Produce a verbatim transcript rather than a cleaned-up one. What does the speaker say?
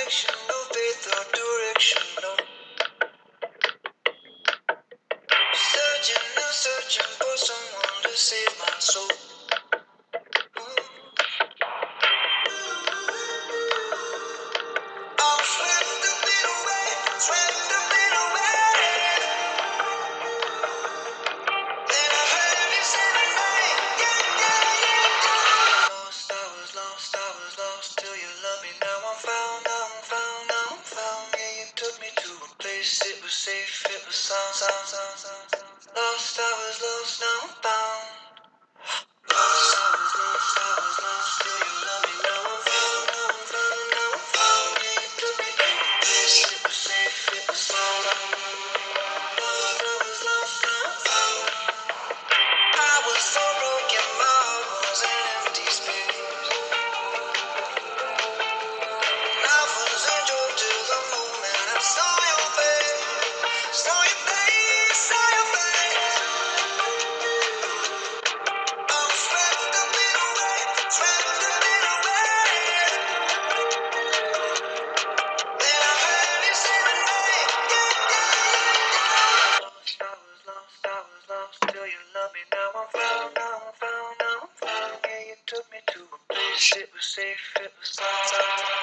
connection, no faith or direction, no. Searching and searching for someone to save my soul. I'm swept a bit away, swept a bit away. Then I heard you say my name. Yeah, yeah, yeah, yeah. Lost, I was lost, I was lost till you loved me. Now I'm found, now I'm found, now I'm found. Yeah, you took me to a place, it was safe, it was sound, sound, sound, sound, sound. Lost, I was lost, now I'm found. Lost, I was lost, I was lost till you loved me. Now I'm found, now I'm found, now I'm found. Yeah, you took me to a place, it was safe, it was sound. Lost, I was lost, now I'm found. I was so broken, my heart was an empty space. I was a joke till the moment I saw your face, saw your face, saw your face. I'm swept a bit away, swept a bit away. Then I heard you say my name. Yeah, yeah, yeah, yeah. Lost, I was lost, I was lost till you loved me. Now I'm found, now I'm found, now I'm found. Yeah, you took me to a place, it was safe, it was sound, sound, sound.